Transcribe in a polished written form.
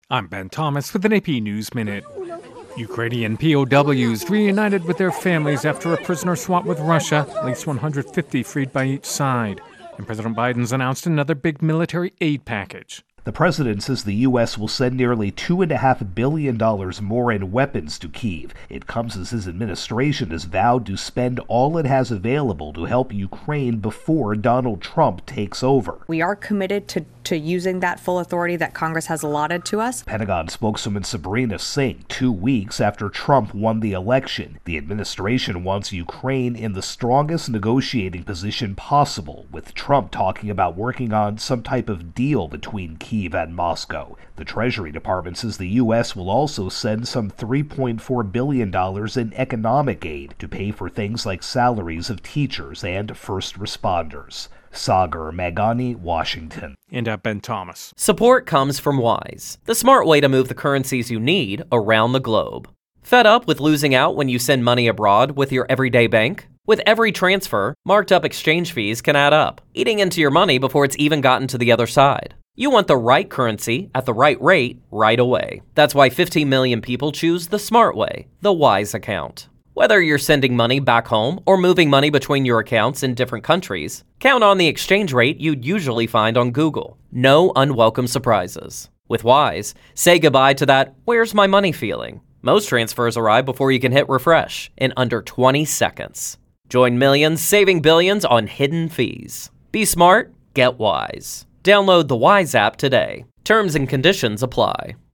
I'm Ben Thomas with an AP News Minute. Ukrainian POWs reunited with their families after a prisoner swap with Russia, at least 150 freed by each side. And President Biden's announced another big military aid package. The president says the U.S. will send nearly $2.5 billion more in weapons to Kyiv. It comes as his administration has vowed to spend all it has available to help Ukraine before Donald Trump takes over. We are committed to using that full authority that Congress has allotted to us. Pentagon spokeswoman Sabrina Singh, 2 weeks after Trump won the election. The administration wants Ukraine in the strongest negotiating position possible, with Trump talking about working on some type of deal between Kyiv and Moscow. The Treasury Department says the U.S. will also send some $3.4 billion in economic aid to pay for things like salaries of teachers and first responders. Sagar Meghani, Washington. And I'm Ben Thomas. Support comes from Wise, the smart way to move the currencies you need around the globe. Fed up with losing out when you send money abroad with your everyday bank? With every transfer, marked up exchange fees can add up, eating into your money before it's even gotten to the other side. You want the right currency at the right rate right away. That's why 15 million people choose the smart way, the Wise account. Whether you're sending money back home or moving money between your accounts in different countries, count on the exchange rate you'd usually find on Google. No unwelcome surprises. With Wise, say goodbye to that "where's my money" feeling. Most transfers arrive before you can hit refresh in under 20 seconds. Join millions saving billions on hidden fees. Be smart, get Wise. Download the Wise app today. Terms and conditions apply.